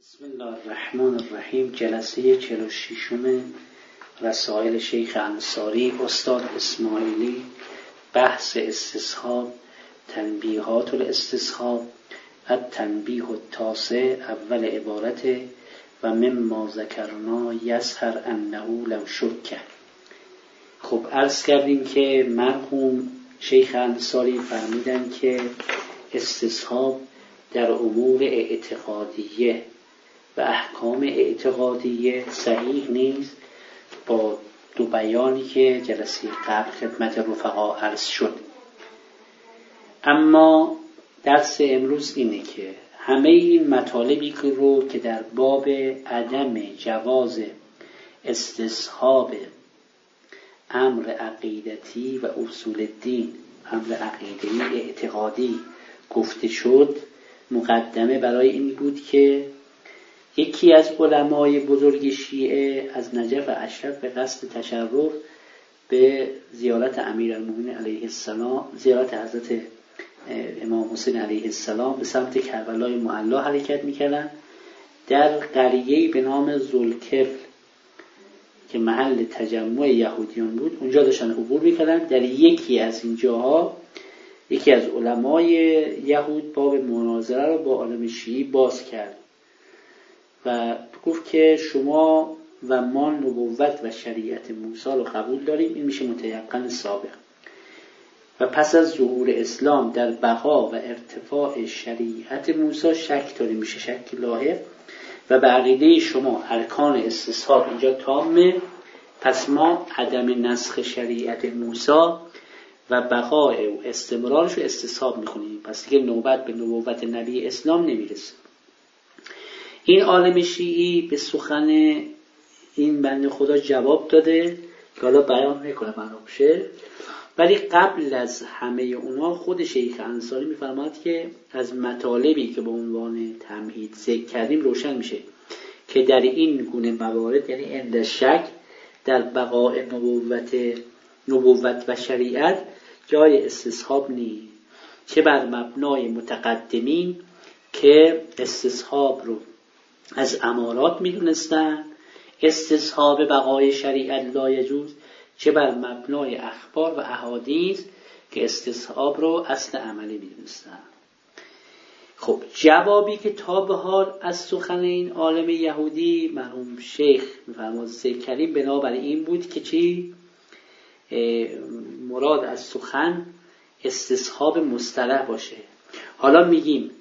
بسم الله الرحمن الرحیم. جلسه 46 رسائل شیخ انصاری استاد اسماعیلی، بحث استصحاب، تنبیهات الاستصحاب، التنبیه التاسع، اول عبارت و مما ذکرنا یظهر انه لو شک. خب عرض کردیم که مرحوم شیخ انصاری فرمودن که استصحاب در امور اعتقادیه و احکام اعتقادیه صحیح نیست با دو بیانی که جلسه قبل خدمت رفقا عرض شد. اما درس امروز اینه که همه این مطالبی رو که در باب عدم جواز استصحاب امر عقیدتی و اصول الدین، امر عقیدتی اعتقادی گفته شد، مقدمه برای این بود که یکی از علمای بزرگ شیعه از نجف اشرف به قصد تشرف به زیارت امیرالمومنین علیه السلام، زیارت حضرت امام حسین علیه السلام به سمت کربلای معلا حرکت میکردن. در قریه‌ای به نام ذوالکفل که محل تجمع یهودیان بود، اونجا داشتن عبور میکردن. در یکی از این جاها یکی از علمای یهود باب مناظره رو با عالم شیعی باز کرد و گفت که شما و ما نبوت و شریعت موسی رو قبول داریم، این میشه متیقن سابق، و پس از ظهور اسلام در بقا و ارتفاع شریعت موسی شک داریم، میشه شک لاحق، و به عقیده شما ارکان استصحاب اینجا تامه، پس ما عدم نسخ شریعت موسی و بقای و استمرارش رو استصحاب میکنیم، پس دیگه نوبت به نبوت نبی اسلام نمیرسه. این عالم شیعی به سخن این بنده خدا جواب داده که حالا بیان میکنه معلوم شه، ولی قبل از همه اونا خود شیخ انصاری میفرماد که از مطالبی که به عنوان تمهید ذکر کردیم روشن میشه که در این گونه موارد، یعنی عند شک در بقای نبوت و شریعت، جای استصحاب نیست، چه بر مبنای متقدمین که استصحاب رو از امارات میدونستن، استصحاب بقای شریعت لا یجوز، چه بر مبنای اخبار و احادیث که استصحاب رو اصل عملی میدونستن. خب جوابی که تا به حال از سخن این عالم یهودی مرحوم شیخ میفرماد ذکر کردیم، بنابر این بود که چی؟ مراد از سخن استصحاب مصطلح باشه. حالا میگیم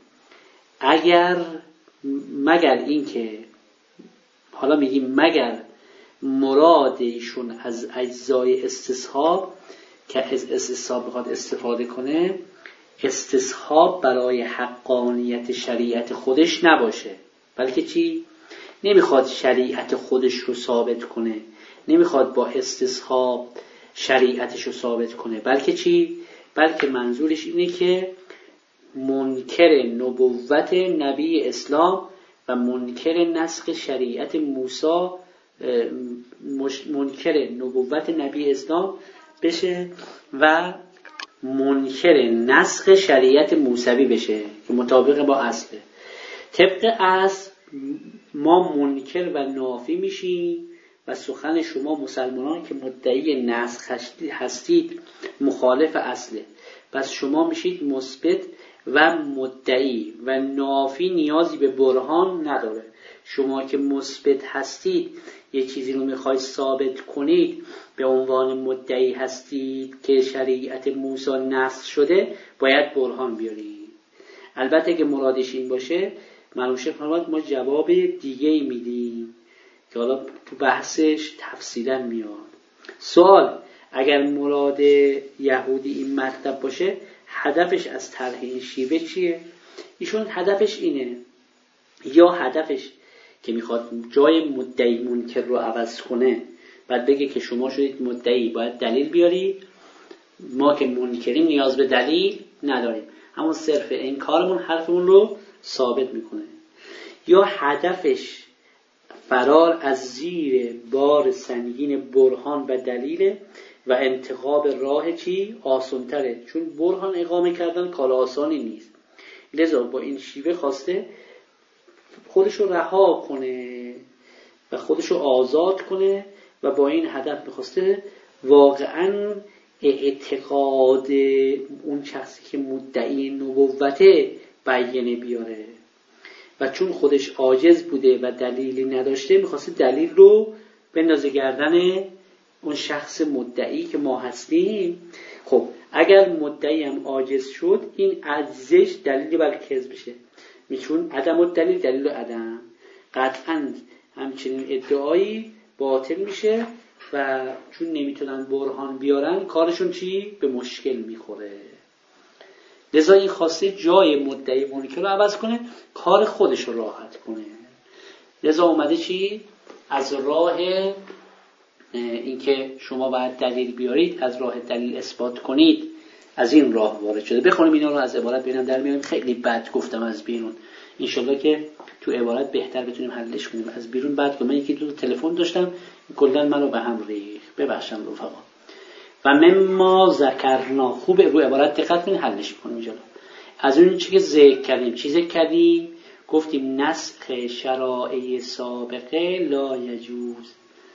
مگر مراد ایشون از اجزای استصحاب که از استصحاب بخواد استفاده کنه، استصحاب برای حقانیت شریعت خودش نباشه، بلکه چی؟ نمیخواد شریعت خودش رو ثابت کنه، نمیخواد با استصحاب شریعتش رو ثابت کنه، بلکه چی؟ بلکه منظورش اینه که منکر نبوت نبی اسلام و منکر نسخ شریعت موسی، منکر نبوت نبی اسلام بشه و منکر نسخ شریعت موسوی بشه که مطابق با اصله. طبق اصل ما منکر و نافی میشیم و سخن شما مسلمانان که مدعی نسخ هستید مخالف اصله، پس شما میشید مثبت و مدعی و نافی نیازی به برهان نداره. شما که مثبت هستید، یه چیزی رو میخواید ثابت کنید، به عنوان مدعی هستید که شریعت موسی نسخ شده، باید برهان بیارید. البته که مرادش این باشه، معلوم شه فرمود ما جواب دیگه میدیم که حالا تو بحثش تفصیلا میاد. سوال: اگر مراد یهودی این مطلب باشه، هدفش از طرح این شیوه چیه؟ ایشون هدفش اینه، یا هدفش که میخواد جای مدعی منکر رو عوض کنه، بعد بگه که شما شدید مدعی باید دلیل بیاری، ما که منکریم نیاز به دلیل نداریم، اما صرف این کارمون حرفمون رو ثابت میکنه. یا هدفش فرار از زیر بار سنگین برهان و دلیل و انتخاب راه چی؟ آسان‌تره، چون برهان اقامه کردن کار آسانی نیست، لذا با این شیوه خواسته خودشو رها کنه و خودشو آزاد کنه و با این هدف میخواسته واقعا اعتقاد اون شخصی که مدعی نبوته بیانه بیاره و چون خودش عاجز بوده و دلیلی نداشته میخواسته دلیل رو بندازه گردن اون شخص مدعی که ما هستیم. خب اگر مدعی هم عاجز شد این عجزش دلیلی بر کذب بشه، میچون عدم الدلیل دلیل عدم، قطعا همچنین ادعایی باطل میشه و چون نمیتونن برهان بیارن کارشون چی؟ به مشکل میخوره. لذا این خواسته جای مدعی منکر رو عوض کنه، کار خودش رو راحت کنه. لذا اومده چی؟ از راه اینکه شما باید دلیل بیارید، از راه دلیل اثبات کنید، از این راه وارد شده. بخونیم اینا رو از عبارت ببینم در میاریم. خیلی بد گفتم از بیرون، انشالله که تو عبارت بهتر بتونیم حلش کنیم. از بیرون بد گفتم، من یکی دو تلفن داشتم کلا منو به هم ریخت، ببخشم رفقا. و مما ذکرنا، خوب رو عبارت دقت کنید حلش کنیم انشالله. از اون چیزی که ذکر کردیم، چیزی کردیم گفتیم نسخ شرایع سابقه لا یجوز،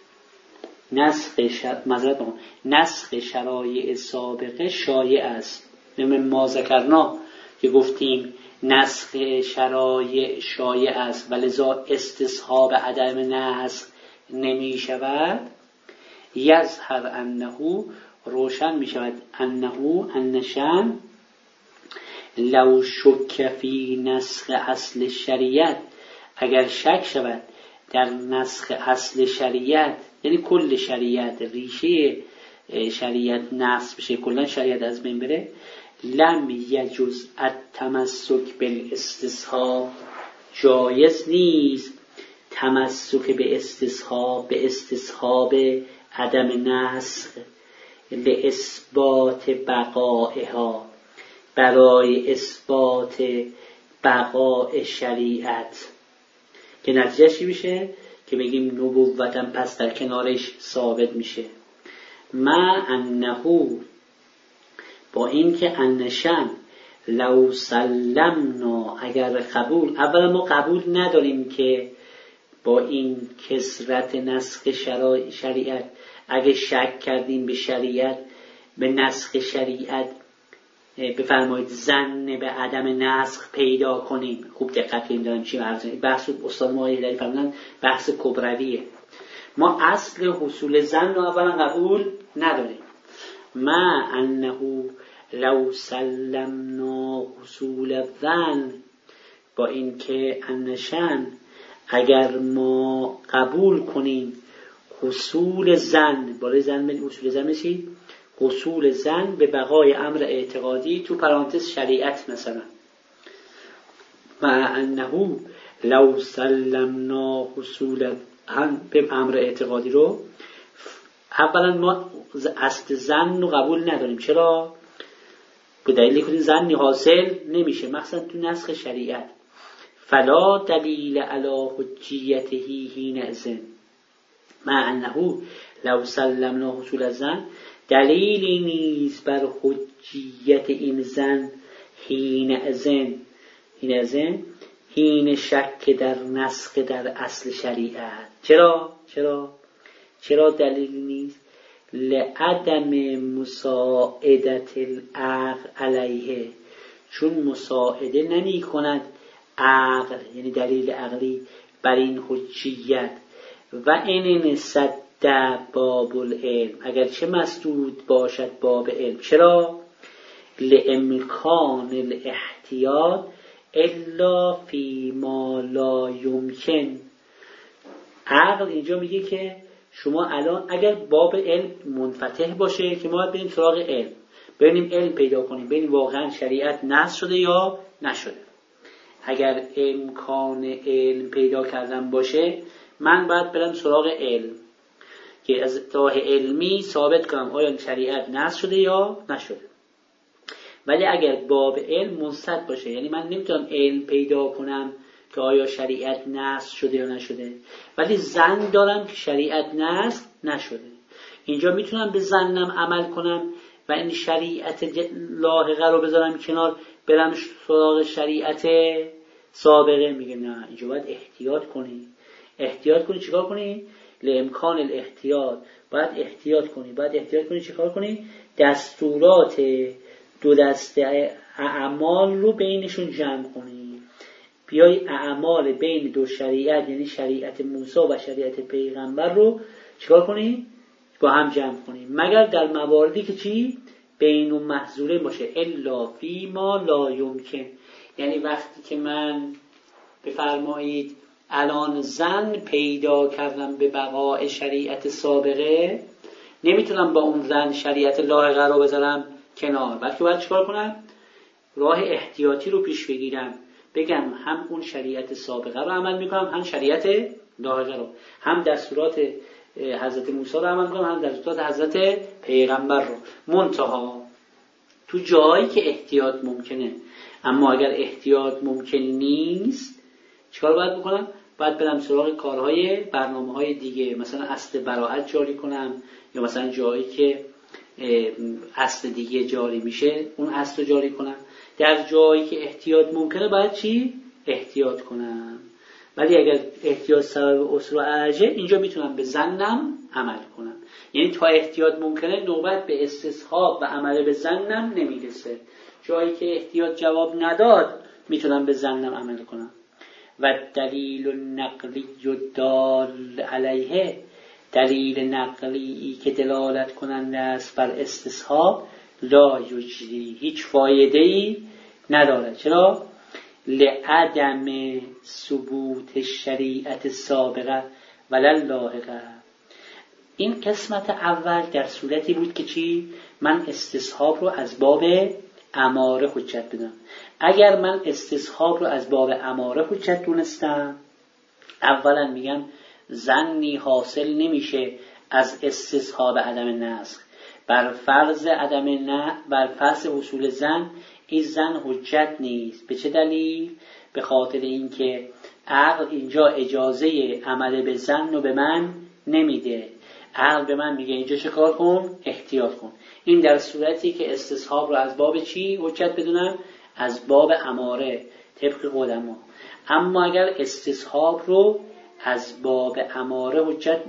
نسخ شرایع سابقه شایع است. مما ذکرنا که گفتیم نسخ شرایع شایع است و لذا استصحاب عدم نسخ نمی شود. یظهر انه، روشن می شود، انشان لو شک فی نسخ اصل شریعت، اگر شک شود در نسخ اصل شریعت، یعنی کل شریعت، ریشه شریعت نسخ بشه، کلا شریعت از بین بره، لم یجوز التمسک بالاستصحاب، جایز نیست تمسک به استصحاب عدم نسخ به اثبات بقائها، برای اثبات بقاء شریعت، که نتیجه چی میشه؟ که بگیم نبوتم پس در کنارش ثابت میشه. ما انه، با این که انشان لو سلمنا، اگر قبول، اولا ما قبول نداریم که با این کثرت نسخ شریعت اگه شک کردیم به شریعت، به نسخ شریعت، بفرمایید ظن به عدم نسخ پیدا کنیم. خوب دقت کنیم داریم چی عرض کنیم. بحث استاد ما هیدری فرمودن بحث کبرویه. ما اصل حصول ظن رو اولا قبول نداریم. ما انه لو سلمنا حصول الظن، با این که انشان اگر ما قبول کنیم حصول ظن، بالای ظن بین حصول ظن میشید حصول ظن به بقای امر اعتقادی، تو پرانتز شریعت مثلا، و انه لو سلمنا حصول به امر اعتقادی رو، اولا ما اصل ظن رو قبول نداریم. چرا؟ به دلیلی که ظنی حاصل نمیشه، مثلا تو نسخ شریعت. فلا دلیل علی حجیته حینئذ، مع انه لو سلمنا حصول الظن، دلیلی نیست بر حجیت این ظن حینئذ، حین شک در نسخ در اصل شریعت. چرا دلیلی نیست؟ لعدم مساعدت العقل علیه، چون مساعده نمی کند عقل، یعنی دلیل عقلی، بر این حجیت. و این صد باب العلم، اگرچه مسدود باشد باب علم. چرا؟ لامکان الاحتیاط الا فی ما لا یمکن. عقل اینجا میگه که شما الان اگر باب علم منفتح باشه که ما بریم سراغ علم، ببینیم علم پیدا کنیم، ببینیم واقعا شریعت نسخ شده یا نشده. اگر امکان علم پیدا کردن باشه، من باید برم سراغ علم که از راه علمی ثابت کنم آیا شریعت نسخ شده یا نشده. ولی اگر باب علم منسد باشه، یعنی من نمیتونم علم پیدا کنم که آیا شریعت نسخ شده یا نشده، ولی ظن دارم که شریعت نسخ نشده، اینجا میتونم به ظنم عمل کنم و این شریعت لاحقه رو بذارم کنار، برم سراغ شریعت سابقه میگه نه، اینجا باید احتیاط کنی. احتیاط کنی چیکار کنی؟ لامکان الاحتیاط، باید احتیاط کنی چیکار کنی؟ دستورات دو دسته اعمال رو بینشون جمع کنی. بیای اعمال بین دو شریعت، یعنی شریعت موسی و شریعت پیغمبر رو چیکار کنی؟ با هم جمع کنی، مگر در مواردی که چی؟ بین و محظوره باشه. الا فی ما لا یمکن، یعنی وقتی که من بفرمایید الان زن پیدا کردم به بقای شریعت سابقه، نمیتونم با اون زن شریعت لاحقه رو بذارم کنار، بلکه باید چیکار کنم؟ راه احتیاطی رو پیش بگیرم، بگم هم اون شریعت سابقه رو عمل میکنم، هم شریعت لاحقه رو، هم دستورات حضرت موسی رو عمل کنم، هم دستورات حضرت پیغمبر رو. منتها تو جایی که احتیاط ممکنه، اما اگر احتیاط ممکن نیست چیکار باید بکنم؟ باید برم سراغ کارهای برنامه‌های دیگه، مثلا اصل براءت جاری کنم، یا مثلا جایی که اصل دیگه جاری میشه اون اصل رو جاری کنم. در جایی که احتیاط ممکنه باید چی؟ احتیاط کنم. ولی اگر احتیاط سبب عسر و ارجه، اینجا میتونم به ظنم عمل کنم. یعنی تا احتیاط ممکنه نوبت به استصحاب و عمل به ظنم نمیرسه. جایی که احتیاط جواب نداد میتونم به ظنم عمل کنم. و دلیل نقلی دال علیه، دلیل نقلی که دلالت کننده است بر استصحاب، لا یجری، هیچ فایده‌ای ندارد. چرا؟ لعدم ثبوت شریعت سابقه ولی لاحقه. این قسمت اول در صورتی بود که چی؟ من استصحاب رو از باب اماره حجت بدم. اگر من استصحاب رو از باب اماره حجت دونستم، اولا میگم ظنی حاصل نمیشه از استصحاب عدم نسخ. بر فرض حصول ظن، این ظن حجت نیست. به چه دلیل؟ به خاطر اینکه عقل اینجا اجازه عمل به ظن رو به من نمیده. عقل به من میگه اینجا چه کار کن؟ احتیاط کن. این در صورتی که استصحاب رو از باب چی حجت بدونم؟ از باب اماره، طبق قدما. اما اگر استصحاب رو از باب اماره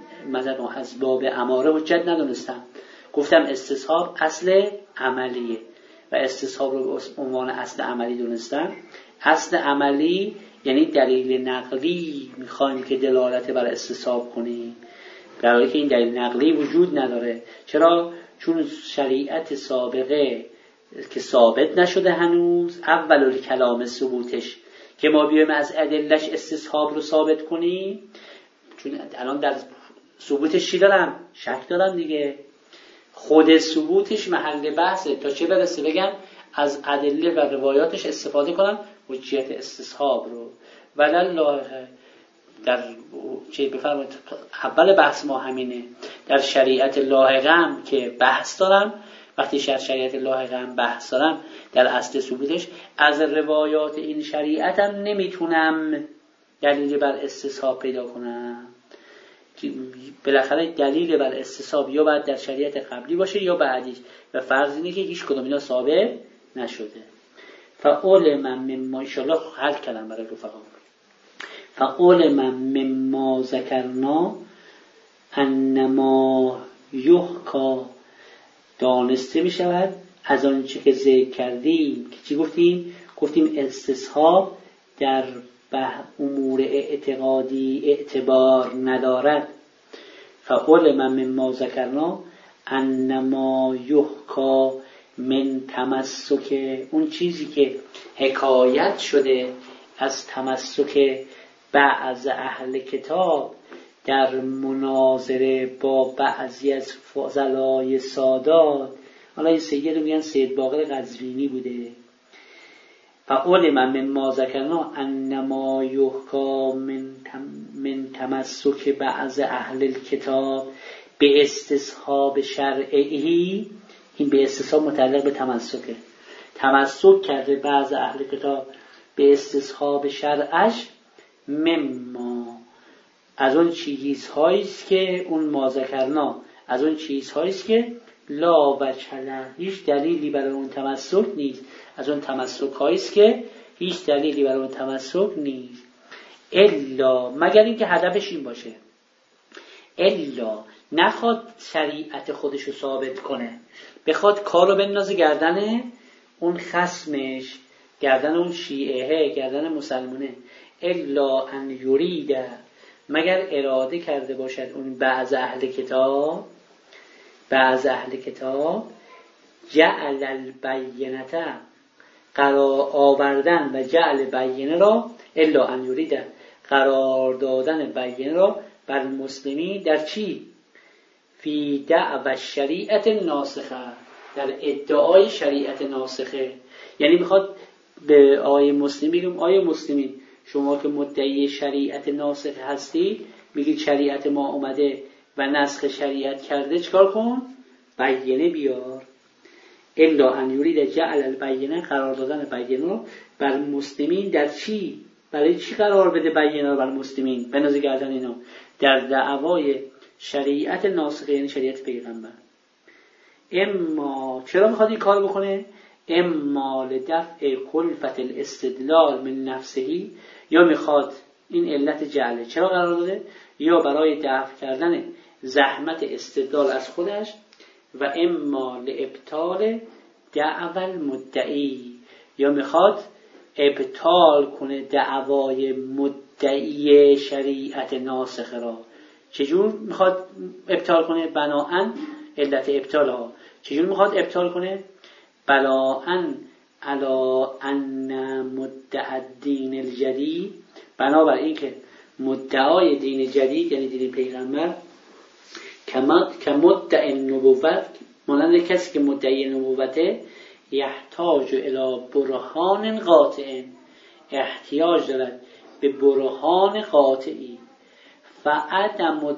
حجت ندونستم، گفتم استصحاب اصل عملیه و استصحاب رو به عنوان اصل عملی دونستم. اصل عملی یعنی دلیل نقلی میخوایم که دلالت بر استصحاب کنیم، در حالی که این دلیل نقلی وجود نداره. چرا؟ چون شریعت سابقه که ثابت نشده هنوز، اول کلام ثبوتش که ما بیایم از ادلش استصحاب رو ثابت کنیم، چون الان در ثبوتش چی دارم؟ شک دارم دیگه. خود ثبوتش محل بحثه، تا چه برسه بگم از ادله و روایاتش استفاده کنم حجیت استصحاب رو. ولله در چه بفرمایید اول بحث ما همینه. در شریعت لاحقم که بحث دارم، وقتی شریعت لاحقم بحث دارم در اصل ثبوتش، از روایات این شریعتم نمیتونم دلیل بر استصحاب پیدا کنم. بالاخره دلیل بر استصحاب یا باید در شریعت قبلی باشه یا بعدیش، و فرض اینه که هیچ کدوم اینا ثابت نشده. فقول من مما انشاءالله حل کردم برای رفقا. فقول من مما ذکرنا انما یحکا، دانسته می شود از آنچه که ذکر کردیم که چی گفتیم؟ گفتیم استصحاب در امور اعتقادی اعتبار ندارد. فقول من مما ذکرنا انما یحکا من تمسک، اون چیزی که حکایت شده از تمسک بعض اهل کتاب در مناظره با بعضی از فضلای سادات. حالا این سید رو میگن سید باقر قزوینی بوده. فقول من مما ذکرنا انما یحکا من تمسک بعض اهل کتاب به استصحاب شرعی. این به استصحاب متعلق به تمسکه. تمسک کرده بعض اهل کتاب به استصحاب شرعش، مما از اون چیزهاییست که اون ما ذکرنا، از اون چیزهاییست که لا وجه له، هیچ دلیلی برای اون تمسک نیست. از اون تمسک هاییست که هیچ دلیلی برای اون تمسک نیست، الا مگر اینکه هدفش این باشه، الا نخواد شریعت خودشو ثابت کنه، بخواد کارو بندازه گردن اون خصمش، گردن اون شیعه، گردن مسلمانه. الا ان یرید، مگر اراده کرده باشد اون بعض اهل کتاب جعل البینه، قرار آوردن و جعل بینه را، الا ان یرید قرار دادن بینه را بر مسلمین در چی؟ فی دعوی شریعت ناسخه، در ادعای شریعت ناسخه. یعنی میخواد به آیه مسلم بگم آیه مسلمین شما که مدعی شریعت ناسخه هستی، میگید شریعت ما اومده و نسخ شریعت کرده، چکار کن؟ بینه بیار. الا ان یرید جعل البینه، قرار دادن بینه رو بر مسلمین در چی؟ برای چی قرار بده بینه رو بر مسلمین؟ بنازه گردن اینا در دعوای شریعت ناسخه، یعنی شریعت پیغمبر. اما چرا میخواد این کار بکنه؟ اما لدفع کلفت الاستدلال من نفسهی، یا میخواد این علت جعله چرا قرار داده؟ یا برای دفع کردن زحمت استدلال از خودش، و اما لابطال دعوی المدعی، یا میخواد ابطال کنه دعوای مدعی شریعت ناسخه را. چجور میخواد ابطال کنه؟ بناءً علت ابطال ها. چجور میخواد ابطال کنه؟ بناءً علی ان مدعی الدین الجدید، بنابر این که مدعای دین جدید یعنی دین پیغمبر، که مدعی النبوت، مانند کسی که مدعی نبوته، یحتاج الی برهان قاطع، احتیاج دارد به برهان قاطعی. فعدم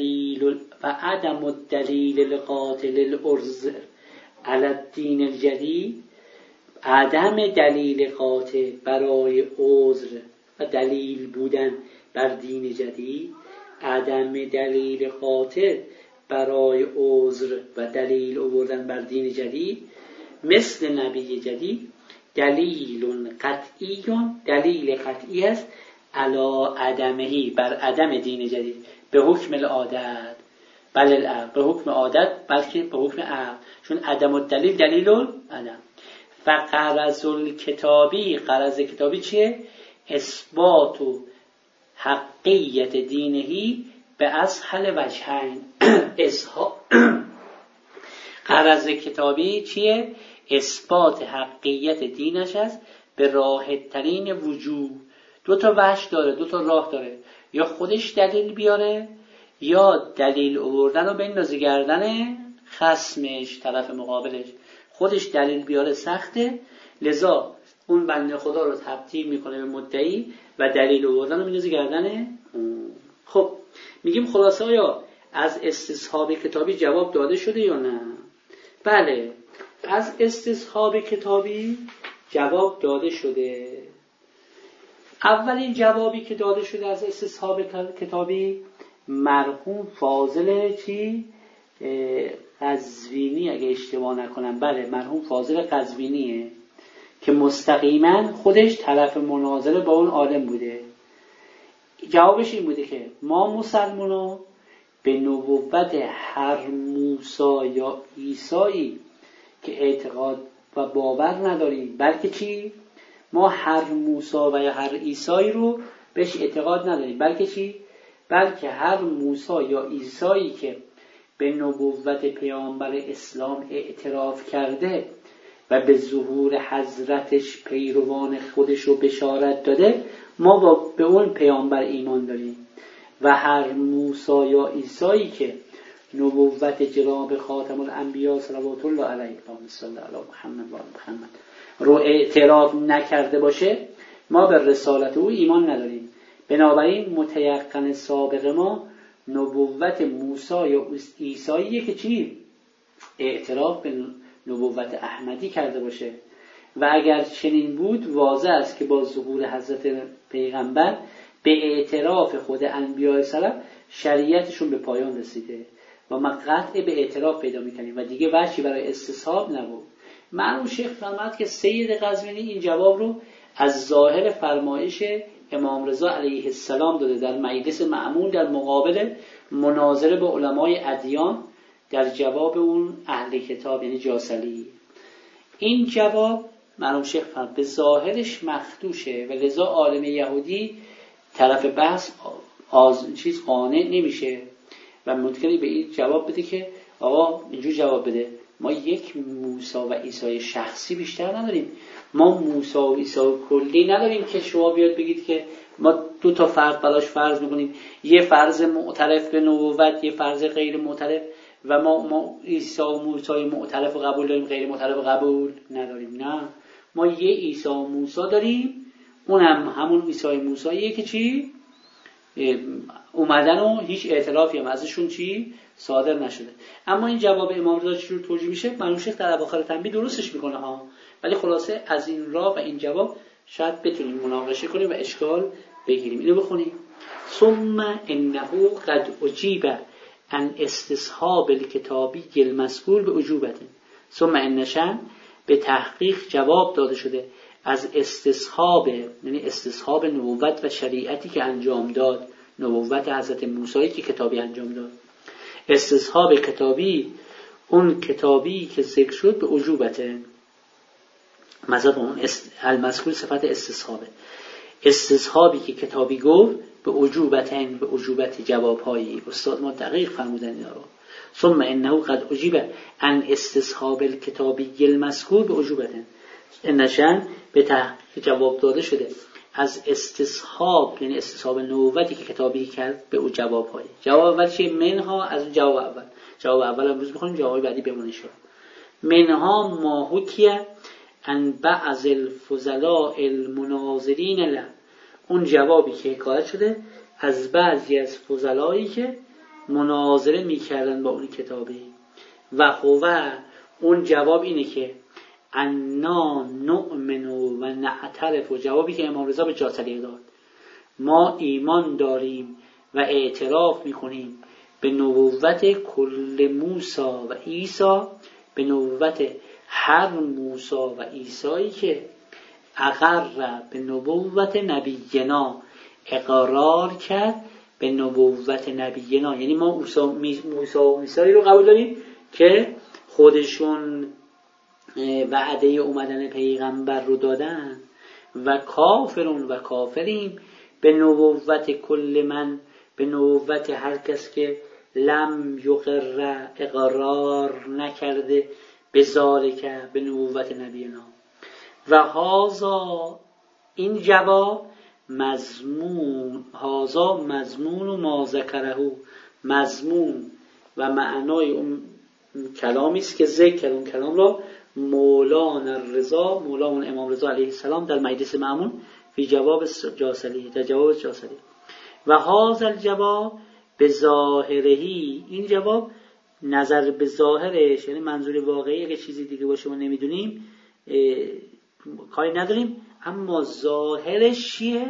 الدلیل القاطع الارز علی الدین الجدید، عدم دلیل قاطع برای عذر و دلیل بودن بر دین جدید، عدم دلیل قاطع برای عذر و دلیل آوردن بر دین جدید، مثل نبی جدید، دلیل قطعی، دلیل قطعی است علی عدمهی، بر عدم دین جدید، به حکم العادت، بل العقل، به حکم عادت بلکه به حکم عقل، چون عدم الدلیل دلیل عدم. فقرض الکتابی، قرض کتابی چیه؟ اثبات حقیت دینهی به اسهل وجهین. قرض کتابی چیه؟ اثبات حقیت دینش است به راحت ترین وجوه. دو تا وجه داره، دو تا راه داره، یا خودش دلیل بیاره یا دلیل آوردن رو بندازه گردن خصمش، طرف مقابلش. خودش دلیل بیاره سخته، لذا اون بنده خدا رو تبدیل میکنه به مدعی و دلیل آوردن رو میندازه گردن. خب میگیم خلاصه آیا از استصحاب کتابی جواب داده شده یا نه؟ بله، از استصحاب کتابی جواب داده شده. اولین جوابی که داده شده از استصحاب کتابی، مرحوم فاضل قزوینی اگه اشتباه نکنم، بله مرحوم فاضل قزوینیه که مستقیما خودش طرف مناظره با اون عالم بوده. جوابش این بوده که ما مسلمان‌ها به نبوت هر موسی یا عیسی که اعتقاد و باور نداریم، بلکه چی؟ ما هر موسی و یا هر عیسی رو بهش اعتقاد نداریم، بلکه چی؟ بلکه هر موسی یا عیسی که به نبوت پیامبر اسلام اعتراف کرده و به ظهور حضرتش پیروان خودش رو بشارت داده، ما به اون پیامبر ایمان داریم. و هر موسی یا عیسی که نبوت جناب خاتم الانبیا صلوات الله علیه و محمد و محمد رو اعتراف نکرده باشه، ما به رسالت او ایمان نداریم. بنابراین متیقن سابق ما نبوت موسی یا عیسیه که چی؟ اعتراف به نبوت احمدی کرده باشه. و اگر چنین بود واضح است که با ظهور حضرت پیغمبر به اعتراف خود انبیاء سلف شریعتشون به پایان رسیده و ما قطع به اعتراف پیدا میکنیم و دیگه وجهی برای استصحاب نبود. معلوم شیخ فرمود که سید قزوینی این جواب رو از ظاهر فرمایش امام رضا علیه السلام داده در مجلس معمول در مقابل مناظره با علمای ادیان در جواب اون اهل کتاب یعنی جاسلی. این جواب مرحوم شیخ فرمود به ظاهرش مخدوشه و لذا عالم یهودی طرف بحث قانع نمیشه و ممکنه به این جواب بده که آقا اینجور جواب بده ما یک موسی و عیسی شخصی بیشتر نداریم، ما موسی و عیسی کلی نداریم که شما بیاد بگید که ما دو تا فرض بلاش فرض میکنیم، یه فرض معترف به نبوت یه فرض غیر معترف و ما عیسی و موسی معترف و قبول داریم غیر معترف و قبول نداریم. نه، ما یه عیسی و موسی داریم، اونم همون عیسی و موسیه که چی اومدن و هیچ اعترافی هم ازشون چی صادر نشده. اما این جواب امام رضا چجور توجیه میشه؟ مرحوم شیخ در اواخر تنبیه درستش میکنه ها، ولی خلاصه از این راه و این جواب شاید بتونیم مناقشه کنیم و اشکال بگیریم. اینو بخونیم. ثم انه قد اجیب عن استصحاب الکتابی المذکور به اجوبت. ثم انشان به تحقیق جواب داده شده از استصحاب، یعنی استصحاب نبوت و شریعتی که انجام داد، نبوت حضرت موسی که کتابی انجام داد، استصحاب کتابی، اون کتابی که ذکر شد به اجوبته، مثلا اون المذکور صفت استصحابه، استصحابی که کتابی گفت به اجوبتن، به اجوبت جوابهایی. استاد ما دقیق فرمودن اینا رو. ثم انه قد اجیب عن استصحاب الکتابی المذکور به اجوبتن، نشان به تحقیق جواب داده شده از استصحاب، یعنی استصحاب نبوتی که کتابی کرد به او جوابهایی. جواب اول چیه؟ منها، از اون جواب اول. جواب اول امروز بخونیم، جواب بعدی بمونه شد. منها ما حکیه ان بعض الفضلاء المناظرین له، اون جوابی که حکایت شده از بعضی از فضلایی که مناظره میکردن با اون کتابی. و هو، اون جواب اینه که انا نؤمن و نعترف، و جوابی که امام رضا به جاسلی داد، ما ایمان داریم و اعتراف میکنیم به نبوت کل موسی و عیسی، به نبوت هر موسی و عیسی که اقر به نبوت نبینا، اقرار کرد به نبوت نبینا، یعنی ما موسی و عیسی رو قبول داریم که خودشون وعده اومدن پیغمبر رو دادن، و کافرون و کافریم به نبوت کل من، به نبوت هر کس که لم یقر، اقرار نکرده به ذالک، به نبوت نبینا. و هازا، این جواب مضمون، هازا مضمون و ما ذکره، مضمون و معنای اون کلامی است که ذکر اون کلام را مولانا الرضا، مولانا امام رضا علیه السلام در مجلس معمول فی جواب جاسلی، در جواب جاسلی. و هذا الجواب به ظاهرهی، این جواب نظر به ظاهرش، یعنی منظور واقعی اگه چیزی دیگه باشه ما نمیدونیم کاری نداریم، اما ظاهرش چیه؟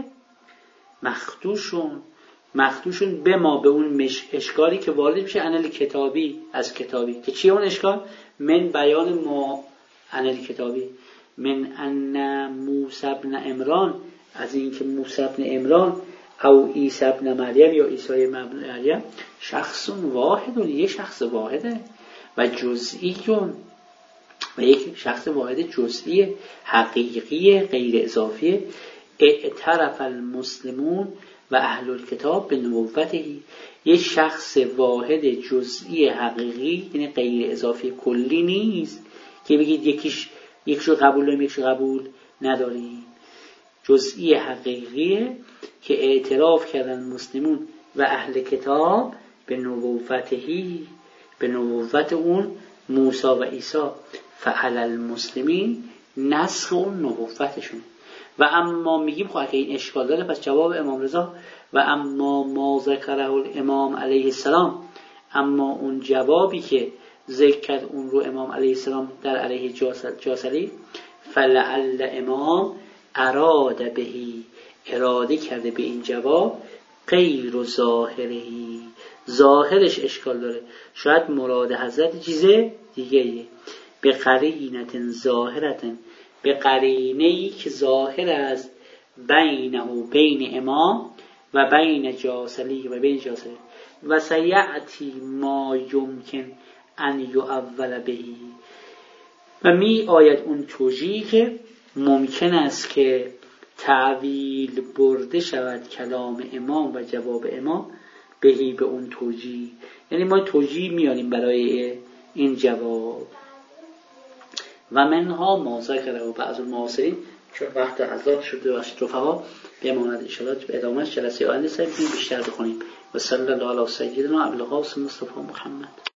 مخدوشون به ما، به اون اشکالی که وارد میشه انل کتابی، از کتابی، که چیه اون اشکال؟ من بیان ما انل کتابی، من ان موسی ابن عمران، از این که موسی ابن عمران او عیسی ابن مریم یا عیسی ابن مریم شخص واحد، یک شخص واحده، و جزئیون، و یک شخص واحد جزئی حقیقی غیر اضافی. اعترف المسلمون و اهل الکتاب به نبوتهی، یک شخص واحد جزئی حقیقی، یعنی غیر اضافی کلی نیست که بگید یکیشو قبول داریم یکیشو قبول نداریم. جزئی حقیقیه که اعتراف کردن مسلمون و اهل کتاب به نبوتهی، به نبوت اون موسی و عیسی. فعلی المسلمین نسخ اون نبوتشون. و اما میگیم خب اگه این اشکال داره پس جواب امام رضا و اما ما ذکره الامام علیه السلام، اما اون جوابی که ذکر کرد اون رو امام علیه السلام در علیه جاسلی، فلعل امام اراد بهی، اراده کرده به این جواب غیر ظاهری، ظاهرش اشکال داره، شاید مراد حضرت چیز دیگه، به قرینت ظاهرت، به قرینه‌ای که ظاهر است بینه و بین امام و بین جاسلی و بین جاسلی و سیعتی ما یمکن ان یؤول بهی و می آید اون توجیهی که ممکن است که تعویل برده شود کلام امام و جواب امام بهی به اون توجیه. یعنی ما توجیه میاریم برای این جواب. و منها ما ذکره و بعض المعاصرین چون وقت عذاب شده باشید رفقا بماند انشاءالله به ادامه جلسه آینده سعی کنیم بیشتر بخونیم. و صلی الله علی سیدنا ابوالقاسم مصطفی محمد.